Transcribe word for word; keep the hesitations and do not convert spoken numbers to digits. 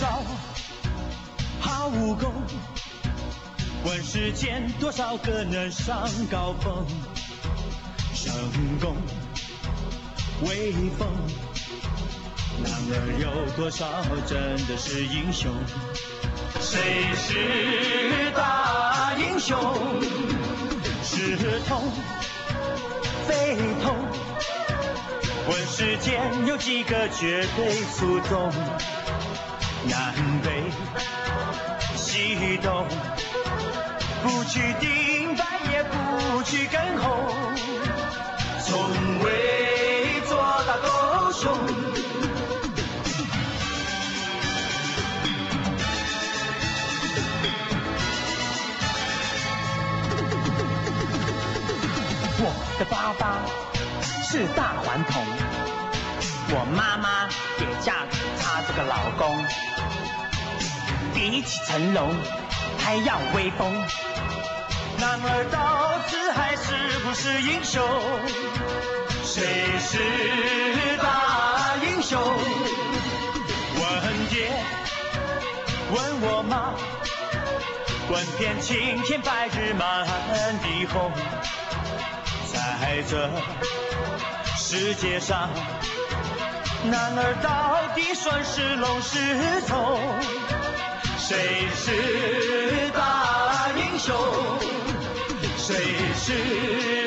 少好武功？问世间多少个能上高峰？成功威风，男儿有多少真的是英雄？谁是大英雄？是痛非痛？问世间有几个绝对速中？南北西东，不去顶白也不去跟红，从未做大狗熊。我的爸爸是大顽童，我妈妈也嫁给他这个老公。比起成龙还要威风，男儿到底还是不是英雄？谁是大英雄？问爹，问我妈，问遍青天白日满地红。在这世界上，男儿到底算是龙是虫？谁是大英雄？谁是